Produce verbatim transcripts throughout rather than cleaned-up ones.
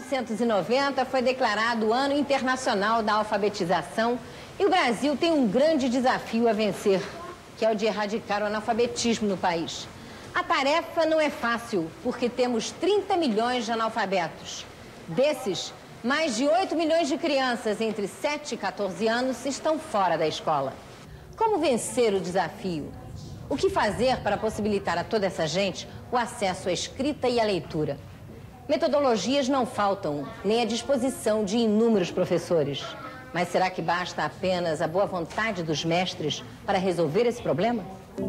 novecentos e noventa foi declarado o Ano Internacional da Alfabetização e o Brasil tem um grande desafio a vencer, que é o de erradicar o analfabetismo no país. A tarefa não é fácil, porque temos trinta milhões de analfabetos. Desses, mais de oito milhões de crianças entre sete e quatorze anos estão fora da escola. Como vencer o desafio? O que fazer para possibilitar a toda essa gente o acesso à escrita e à leitura? Metodologias não faltam, nem a disposição de inúmeros professores. Mas será que basta apenas a boa vontade dos mestres para resolver esse problema?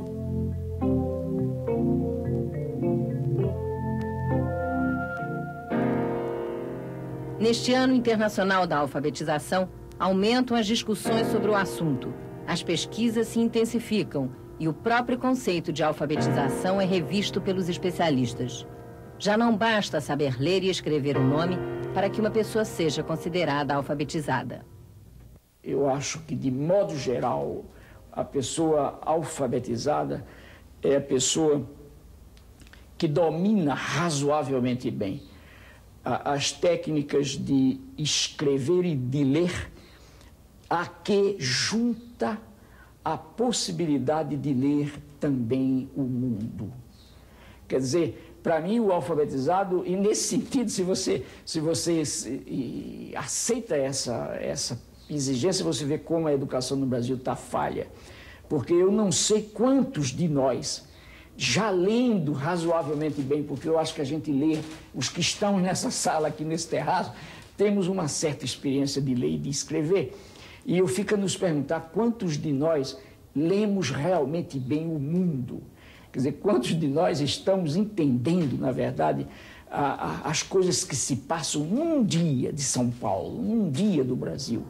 Neste Ano Internacional da Alfabetização, aumentam as discussões sobre o assunto. As pesquisas se intensificam e o próprio conceito de alfabetização é revisto pelos especialistas. Já não basta saber ler e escrever o nome para que uma pessoa seja considerada alfabetizada. Eu acho que, de modo geral, a pessoa alfabetizada é a pessoa que domina razoavelmente bem as técnicas de escrever e de ler, a que junta a possibilidade de ler também o mundo. Quer dizer, para mim, o alfabetizado, e nesse sentido, se você, se você se, aceita essa, essa exigência, você vê como a educação no Brasil está falha. Porque eu não sei quantos de nós, já lendo razoavelmente bem, porque eu acho que a gente lê, os que estão nessa sala aqui, nesse terraço, temos uma certa experiência de ler e de escrever. E eu fico a nos perguntar quantos de nós lemos realmente bem o mundo. Quer dizer, quantos de nós estamos entendendo, na verdade, a, a, as coisas que se passam num dia de São Paulo, num dia do Brasil.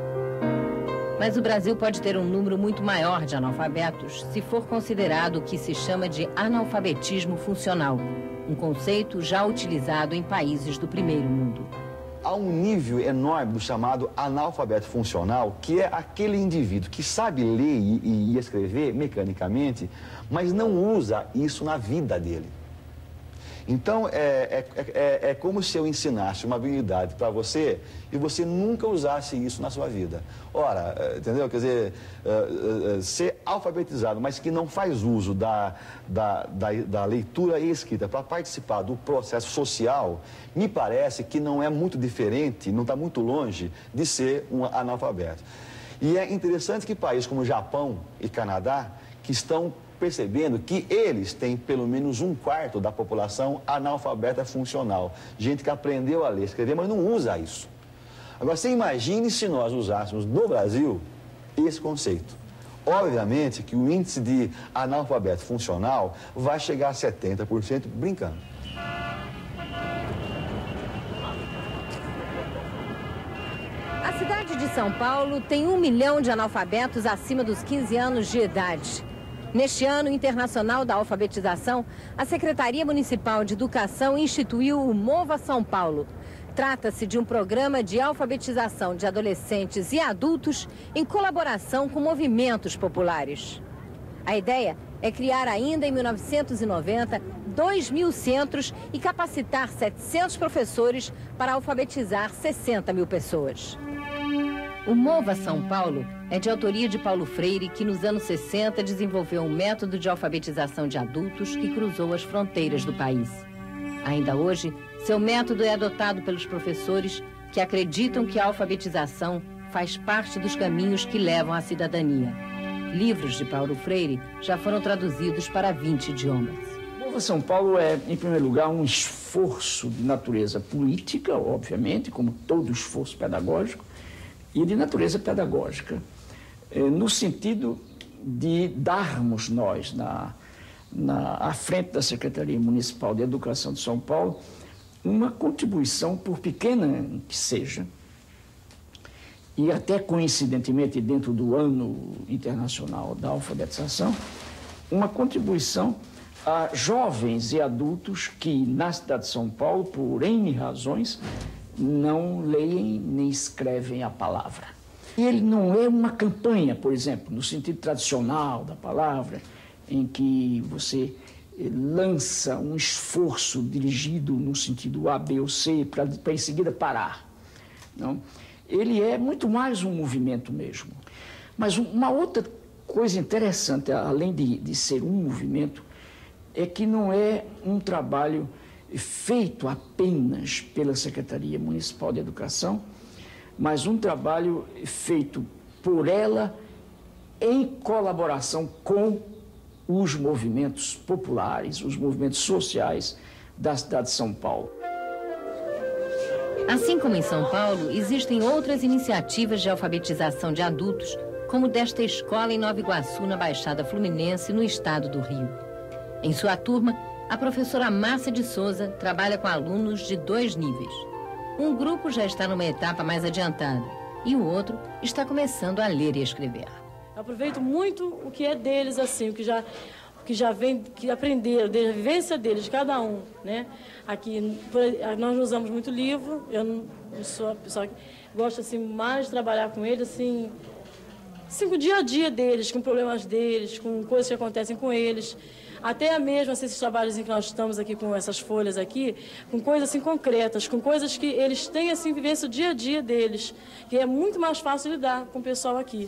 Mas o Brasil pode ter um número muito maior de analfabetos se for considerado o que se chama de analfabetismo funcional, um conceito já utilizado em países do primeiro mundo. Há um nível enorme do chamado analfabeto funcional, que é aquele indivíduo que sabe ler e, e escrever mecanicamente, mas não usa isso na vida dele. Então, é, é, é, é como se eu ensinasse uma habilidade para você e você nunca usasse isso na sua vida. Ora, entendeu? Quer dizer, uh, uh, ser alfabetizado, mas que não faz uso da, da, da, da leitura e escrita para participar do processo social, me parece que não é muito diferente, não está muito longe de ser um analfabeto. E é interessante que países como Japão e Canadá, que estão percebendo que eles têm pelo menos um quarto da população analfabeta funcional. Gente que aprendeu a ler e escrever, mas não usa isso. Agora, você imagine se nós usássemos no Brasil esse conceito. Obviamente que o índice de analfabeto funcional vai chegar a setenta por cento brincando. A cidade de São Paulo tem um milhão de analfabetos acima dos quinze anos de idade. Neste Ano Internacional da Alfabetização, a Secretaria Municipal de Educação instituiu o Mova São Paulo. Trata-se de um programa de alfabetização de adolescentes e adultos em colaboração com movimentos populares. A ideia é criar ainda em mil novecentos e noventa dois mil centros e capacitar setecentos professores para alfabetizar sessenta mil pessoas. O Mova São Paulo é de autoria de Paulo Freire, que nos anos sessenta desenvolveu um método de alfabetização de adultos que cruzou as fronteiras do país. Ainda hoje, seu método é adotado pelos professores que acreditam que a alfabetização faz parte dos caminhos que levam à cidadania. Livros de Paulo Freire já foram traduzidos para vinte idiomas. O Mova São Paulo é, em primeiro lugar, um esforço de natureza política, obviamente, como todo esforço pedagógico, e de natureza pedagógica, no sentido de darmos nós, na, na, à frente da Secretaria Municipal de Educação de São Paulo, uma contribuição, por pequena que seja, e até coincidentemente dentro do Ano Internacional da Alfabetização, uma contribuição a jovens e adultos que, na cidade de São Paulo, por N razões, não leem nem escrevem a palavra. E ele não é uma campanha, por exemplo, no sentido tradicional da palavra, em que você lança um esforço dirigido no sentido A, B ou C para em seguida parar. Não? Ele é muito mais um movimento mesmo. Mas uma outra coisa interessante, além de, de ser um movimento, é que não é um trabalho feito apenas pela Secretaria Municipal de Educação, mas um trabalho feito por ela em colaboração com os movimentos populares, os movimentos sociais da cidade de São Paulo. Assim como em São Paulo, existem outras iniciativas de alfabetização de adultos, como desta escola em Nova Iguaçu, na Baixada Fluminense, no estado do Rio. Em sua turma, a professora Márcia de Souza trabalha com alunos de dois níveis. Um grupo já está numa etapa mais adiantada e o outro está começando a ler e escrever. Eu aproveito muito o que é deles, assim, o que já, o que já vem, que aprenderam, da vivência deles, de cada um, né? Aqui, nós não usamos muito livro, eu não eu sou a pessoa que gosta, assim, mais de trabalhar com eles, assim, assim, com o dia a dia deles, com problemas deles, com coisas que acontecem com eles. Até mesmo assim, esses trabalhos em que nós estamos aqui com essas folhas aqui, com coisas assim concretas, com coisas que eles têm assim, vivência o dia a dia deles, que é muito mais fácil lidar com o pessoal aqui.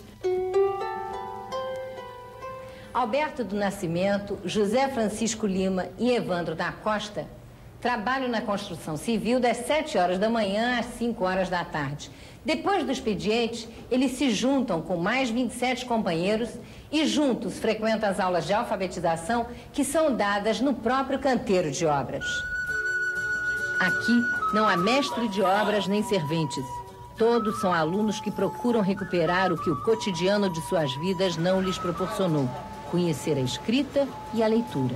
Alberto do Nascimento, José Francisco Lima e Evandro da Costa trabalham na construção civil das sete horas da manhã às cinco horas da tarde. Depois do expediente, eles se juntam com mais vinte e sete companheiros e juntos frequentam as aulas de alfabetização que são dadas no próprio canteiro de obras. Aqui não há mestre de obras nem serventes. Todos são alunos que procuram recuperar o que o cotidiano de suas vidas não lhes proporcionou: conhecer a escrita e a leitura.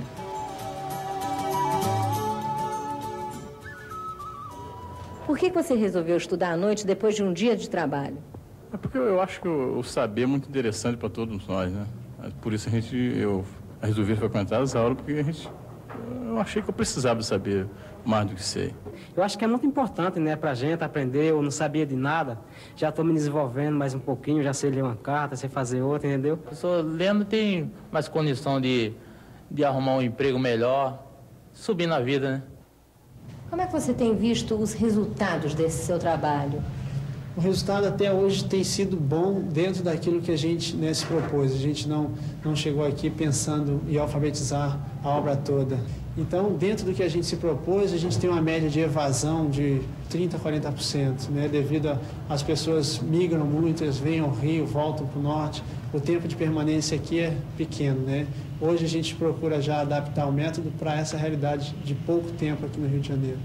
Por que você resolveu estudar à noite depois de um dia de trabalho? É porque eu acho que o saber é muito interessante para todos nós, né? Por isso a gente, eu resolvi frequentar as aulas, porque a gente, eu achei que eu precisava saber mais do que sei. Eu acho que é muito importante, né, para a gente aprender. Eu não sabia de nada, já estou me desenvolvendo mais um pouquinho, já sei ler uma carta, sei fazer outra, entendeu? Eu sou lendo, tem mais condição de, de arrumar um emprego melhor, subir na vida, né? Como é que você tem visto os resultados desse seu trabalho? O resultado até hoje tem sido bom dentro daquilo que a gente, né, se propôs. A gente não, não chegou aqui pensando em alfabetizar a obra toda. Então, dentro do que a gente se propôs, a gente tem uma média de evasão de trinta por cento, quarenta por cento, né, devido às pessoas migram muito, eles vêm ao Rio, voltam para o norte. O tempo de permanência aqui é pequeno, né? Hoje a gente procura já adaptar o método para essa realidade de pouco tempo aqui no Rio de Janeiro.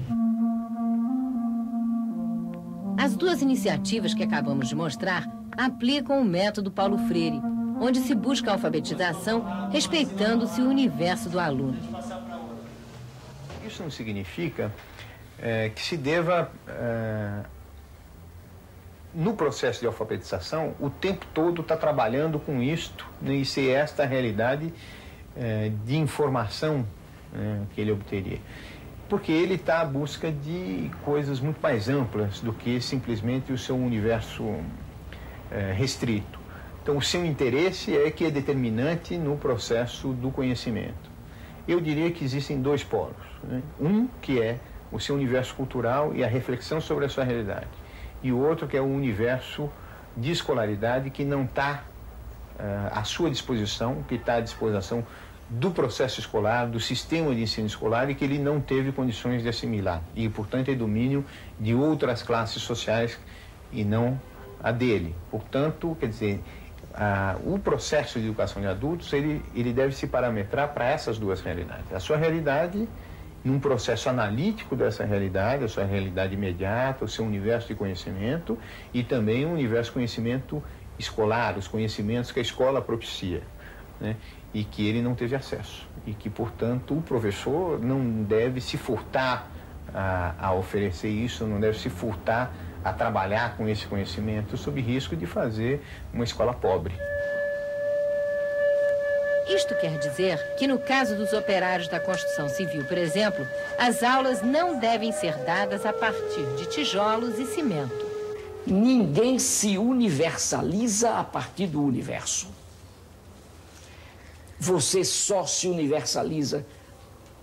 As duas iniciativas que acabamos de mostrar aplicam o método Paulo Freire, onde se busca a alfabetização respeitando-se o universo do aluno. Isso não significa é, que se deva, é, no processo de alfabetização, o tempo todo estar tá trabalhando com isto, né, e ser esta a realidade é, de informação, né, que ele obteria. Porque ele está à busca de coisas muito mais amplas do que simplesmente o seu universo é, restrito. Então, o seu interesse é que é determinante no processo do conhecimento. Eu diria que existem dois polos, né? Um que é o seu universo cultural e a reflexão sobre a sua realidade, e o outro que é o universo de escolaridade que não está uh, à sua disposição, que está à disposição do processo escolar, do sistema de ensino escolar, e que ele não teve condições de assimilar. E, portanto, é domínio de outras classes sociais e não a dele. Portanto, quer dizer, a, o processo de educação de adultos, ele, ele deve se parametrar para essas duas realidades. A sua realidade, num processo analítico dessa realidade, a sua realidade imediata, o seu universo de conhecimento, e também o universo de conhecimento escolar, os conhecimentos que a escola propicia, né? E que ele não teve acesso, e que, portanto, o professor não deve se furtar a, a oferecer isso, não deve se furtar a trabalhar com esse conhecimento, sob risco de fazer uma escola pobre. Isto quer dizer que, no caso dos operários da construção civil, por exemplo, as aulas não devem ser dadas a partir de tijolos e cimento. Ninguém se universaliza a partir do universo. Você só se universaliza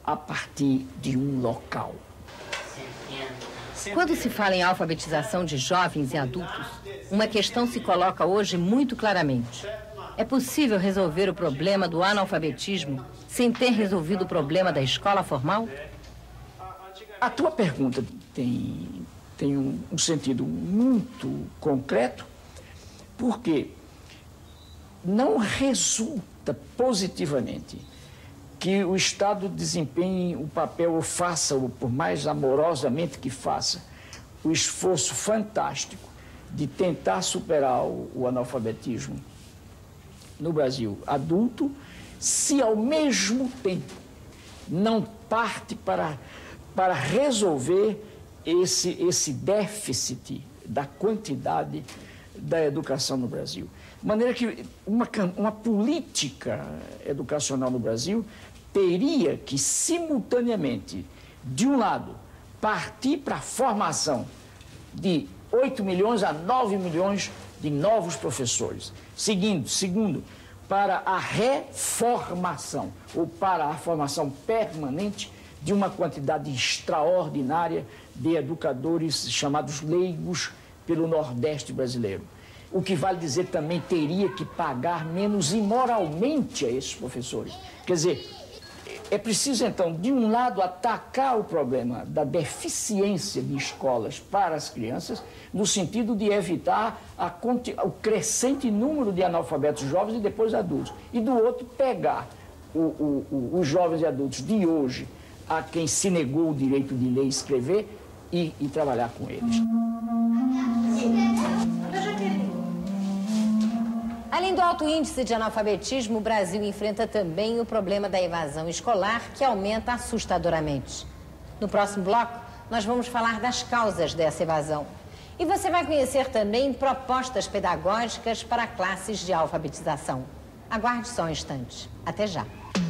a partir de um local. Quando se fala em alfabetização de jovens e adultos, uma questão se coloca hoje muito claramente. É possível resolver o problema do analfabetismo sem ter resolvido o problema da escola formal? A tua pergunta tem, tem um, um sentido muito concreto, porque não resulta positivamente que o Estado desempenhe o papel ou faça, por mais amorosamente que faça, o esforço fantástico de tentar superar o, o analfabetismo no Brasil adulto, se ao mesmo tempo não parte para, para resolver esse, esse déficit da quantidade da educação no Brasil. De maneira que uma, uma política educacional no Brasil teria que, simultaneamente, de um lado, partir para a formação de oito milhões a nove milhões de novos professores. Seguindo, segundo, para a reformação, ou para a formação permanente de uma quantidade extraordinária de educadores chamados leigos pelo Nordeste brasileiro. O que vale dizer também teria que pagar menos imoralmente a esses professores. Quer dizer, é preciso, então, de um lado, atacar o problema da deficiência de escolas para as crianças, no sentido de evitar a, o crescente número de analfabetos jovens e depois adultos. E, do outro, pegar o, o, o, os jovens e adultos de hoje, a quem se negou o direito de ler e escrever, e, e trabalhar com eles. Além do alto índice de analfabetismo, o Brasil enfrenta também o problema da evasão escolar, que aumenta assustadoramente. No próximo bloco, nós vamos falar das causas dessa evasão. E você vai conhecer também propostas pedagógicas para classes de alfabetização. Aguarde só um instante. Até já.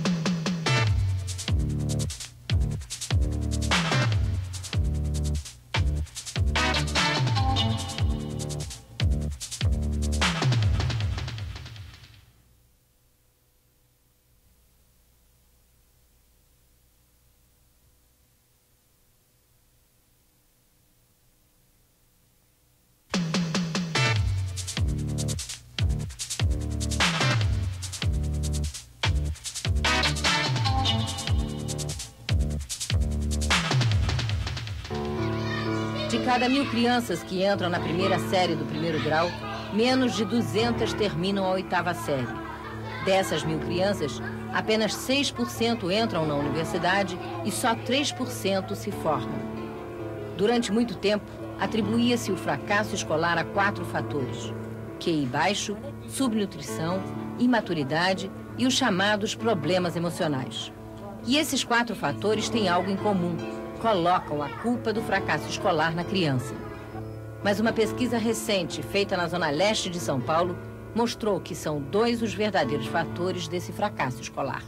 De cada mil crianças que entram na primeira série do primeiro grau, menos de duzentas terminam a oitava série. Dessas mil crianças, apenas seis por cento entram na universidade e só três por cento se formam. Durante muito tempo, atribuía-se o fracasso escolar a quatro fatores: Q I baixo, subnutrição, imaturidade e os chamados problemas emocionais. E esses quatro fatores têm algo em comum: colocam a culpa do fracasso escolar na criança. Mas uma pesquisa recente, feita na zona leste de São Paulo, mostrou que são dois os verdadeiros fatores desse fracasso escolar.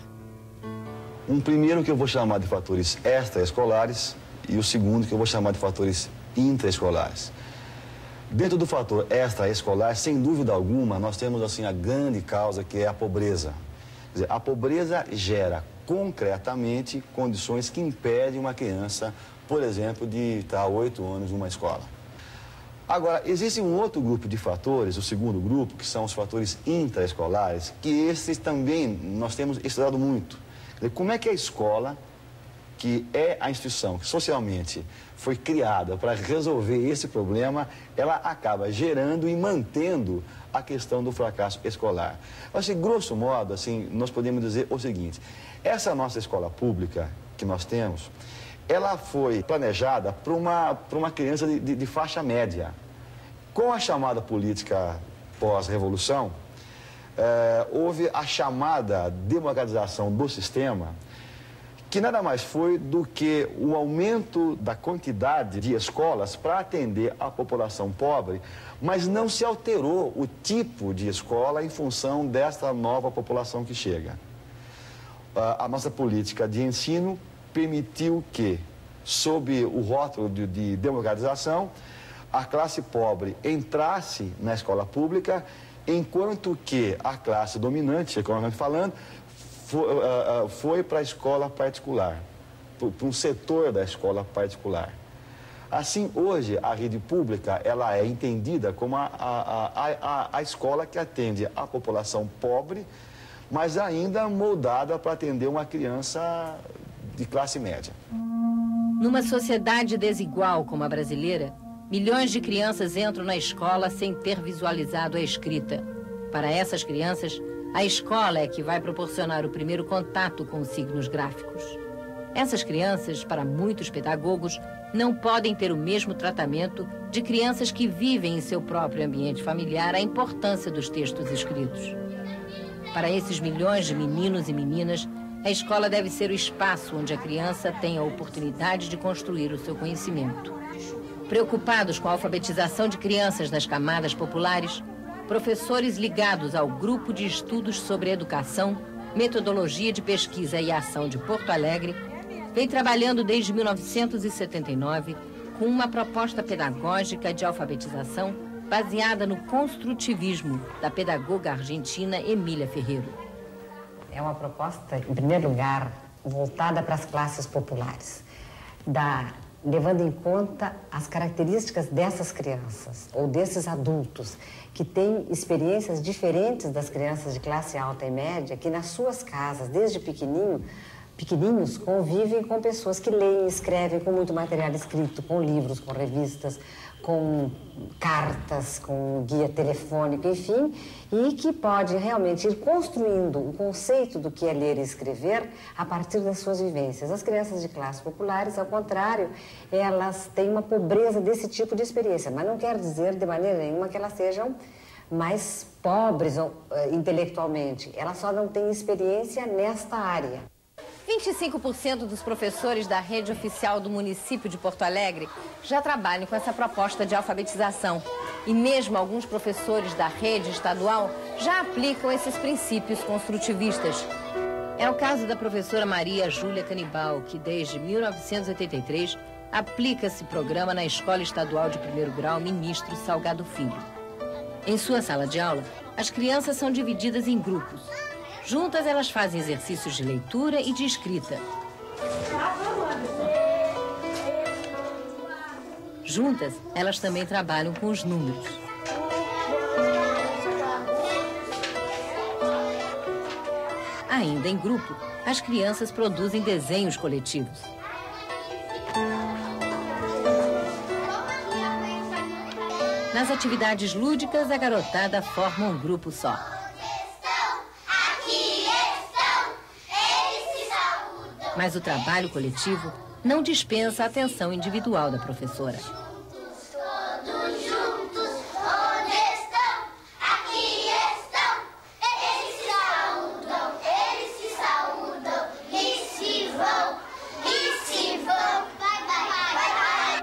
Um primeiro que eu vou chamar de fatores extraescolares e o segundo que eu vou chamar de fatores intraescolares. Dentro do fator extraescolar, sem dúvida alguma, nós temos assim a grande causa, que é a pobreza. Quer dizer, a pobreza gera concretamente condições que impedem uma criança, por exemplo, de estar oito anos numa escola. Agora, existe um outro grupo de fatores, o segundo grupo, que são os fatores intraescolares, que esses também nós temos estudado muito. Quer dizer, como é que a escola, que é a instituição que socialmente foi criada para resolver esse problema, ela acaba gerando e mantendo a questão do fracasso escolar. Assim, grosso modo, assim, nós podemos dizer o seguinte: essa nossa escola pública que nós temos, ela foi planejada para uma, para uma criança de, de, de faixa média. Com a chamada política pós-revolução, eh, houve a chamada democratização do sistema, que nada mais foi do que o aumento da quantidade de escolas para atender a população pobre, mas não se alterou o tipo de escola em função desta nova população que chega. A nossa política de ensino permitiu que, sob o rótulo de, de democratização, a classe pobre entrasse na escola pública, enquanto que a classe dominante, economicamente falando, foi, uh, uh, foi para a escola particular. para um setor da escola particular. Assim, hoje, a rede pública ela é entendida como a, a, a, a, a escola que atende a população pobre, mas ainda moldada para atender uma criança de classe média. Numa sociedade desigual como a brasileira, milhões de crianças entram na escola sem ter visualizado a escrita. Para essas crianças, a escola é que vai proporcionar o primeiro contato com os signos gráficos. Essas crianças, para muitos pedagogos, não podem ter o mesmo tratamento de crianças que vivem em seu próprio ambiente familiar a importância dos textos escritos. Para esses milhões de meninos e meninas, a escola deve ser o espaço onde a criança tem a oportunidade de construir o seu conhecimento. Preocupados com a alfabetização de crianças nas camadas populares, professores ligados ao Grupo de Estudos sobre Educação, Metodologia de Pesquisa e Ação de Porto Alegre, vem trabalhando desde mil novecentos e setenta e nove com uma proposta pedagógica de alfabetização baseada no construtivismo da pedagoga argentina Emília Ferreiro. É uma proposta, em primeiro lugar, voltada para as classes populares, da, levando em conta as características dessas crianças ou desses adultos que têm experiências diferentes das crianças de classe alta e média, que nas suas casas, desde pequenininho, pequenininhos, convivem com pessoas que leem e escrevem com muito material escrito, com livros, com revistas, com cartas, com guia telefônico, enfim, e que pode realmente ir construindo o conceito do que é ler e escrever a partir das suas vivências. As crianças de classes populares, ao contrário, elas têm uma pobreza desse tipo de experiência, mas não quer dizer de maneira nenhuma que elas sejam mais pobres uh, intelectualmente. Elas só não têm experiência nesta área. vinte e cinco por cento dos professores da rede oficial do município de Porto Alegre já trabalham com essa proposta de alfabetização. E mesmo alguns professores da rede estadual já aplicam esses princípios construtivistas. É o caso da professora Maria Júlia Canibal, que desde mil novecentos e oitenta e três aplica esse programa na Escola Estadual de Primeiro Grau Ministro Salgado Filho. Em sua sala de aula, as crianças são divididas em grupos. Juntas, elas fazem exercícios de leitura e de escrita. Juntas, elas também trabalham com os números. Ainda em grupo, as crianças produzem desenhos coletivos. Nas atividades lúdicas, a garotada forma um grupo só. Mas o trabalho coletivo não dispensa a atenção individual da professora. Todos juntos, onde estão? Aqui estão. Eles se saúdam, eles se saúdam. E se vão, e se vão. Vai, vai, vai,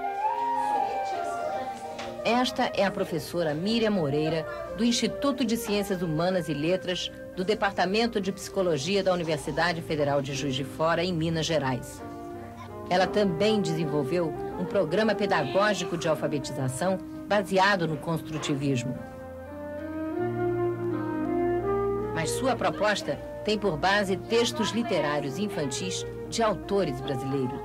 vai. Esta é a professora Miriam Moreira, do Instituto de Ciências Humanas e Letras, do Departamento de Psicologia da Universidade Federal de Juiz de Fora, em Minas Gerais. Ela também desenvolveu um programa pedagógico de alfabetização baseado no construtivismo. Mas sua proposta tem por base textos literários infantis de autores brasileiros.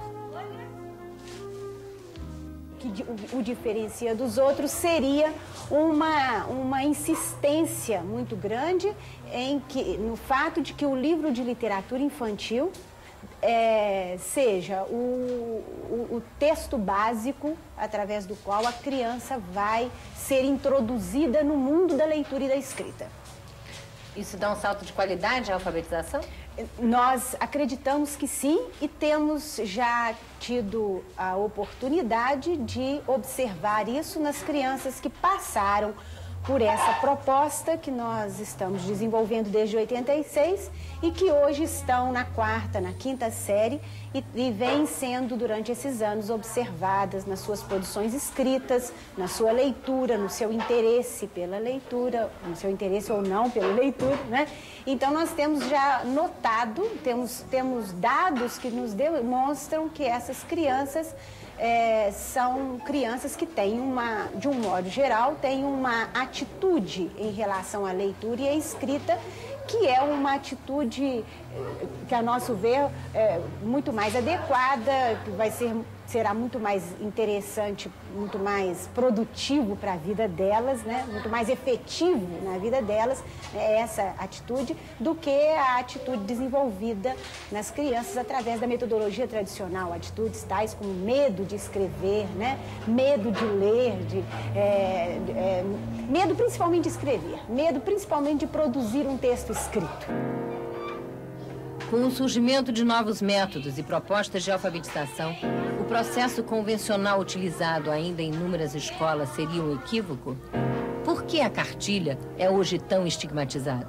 Que o diferencia dos outros seria uma, uma insistência muito grande em que, no fato de que o livro de literatura infantil é, seja o, o, o texto básico através do qual a criança vai ser introduzida no mundo da leitura e da escrita. Isso dá um salto de qualidade à alfabetização? Nós acreditamos que sim e temos já tido a oportunidade de observar isso nas crianças que passaram por essa proposta que nós estamos desenvolvendo desde oitenta e seis e que hoje estão na quarta, na quinta série e, e vêm sendo durante esses anos observadas nas suas produções escritas, na sua leitura, no seu interesse pela leitura, no seu interesse ou não pela leitura, né? Então nós temos já notado, temos, temos dados que nos demonstram que essas crianças É, são crianças que têm uma, de um modo geral, têm uma atitude em relação à leitura e à escrita que é uma atitude que, a nosso ver, é muito mais adequada, que vai ser, será muito mais interessante, muito mais produtivo para a vida delas, né? Muito mais efetivo na vida delas, né? Essa atitude, do que a atitude desenvolvida nas crianças através da metodologia tradicional, atitudes tais como medo de escrever, né? Medo de ler, de, é, é, medo principalmente de escrever, medo principalmente de produzir um texto escrito. Com o surgimento de novos métodos e propostas de alfabetização, o processo convencional utilizado ainda em inúmeras escolas seria um equívoco? Por que a cartilha é hoje tão estigmatizada?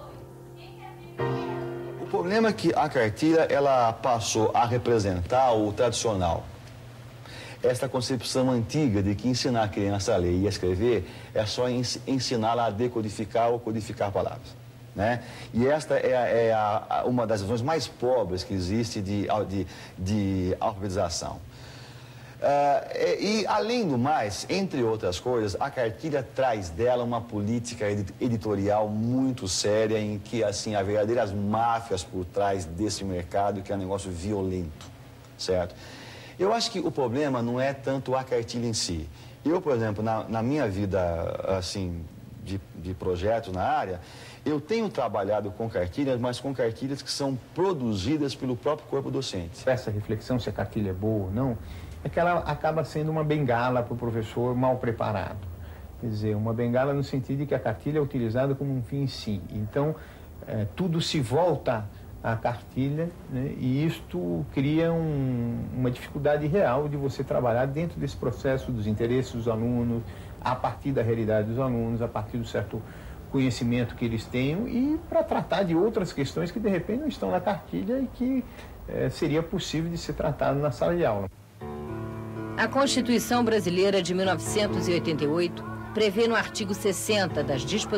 O problema é que a cartilha ela passou a representar o tradicional. Esta concepção antiga de que ensinar a criança a ler e a escrever é só ensiná-la a decodificar ou codificar palavras. Né? E esta é, a, é a, a, uma das visões mais pobres que existe de, de, de alfabetização. Uh, e, além do mais, entre outras coisas, a cartilha traz dela uma política editorial muito séria, em que, assim, há verdadeiras máfias por trás desse mercado, que é um negócio violento, certo? Eu acho que o problema não é tanto a cartilha em si. Eu, por exemplo, na, na minha vida, assim, de, de projetos na área, eu tenho trabalhado com cartilhas, mas com cartilhas que são produzidas pelo próprio corpo docente. Essa reflexão se a cartilha é boa ou não, é que ela acaba sendo uma bengala para o professor mal preparado. Quer dizer, uma bengala no sentido de que a cartilha é utilizada como um fim em si. Então, é, tudo se volta à cartilha, né, e isto cria um, uma dificuldade real de você trabalhar dentro desse processo dos interesses dos alunos, a partir da realidade dos alunos, a partir do certo conhecimento que eles tenham, e para tratar de outras questões que de repente não estão na cartilha e que eh, seria possível de ser tratado na sala de aula. A Constituição Brasileira de mil novecentos e oitenta e oito prevê no artigo sessenta das disposições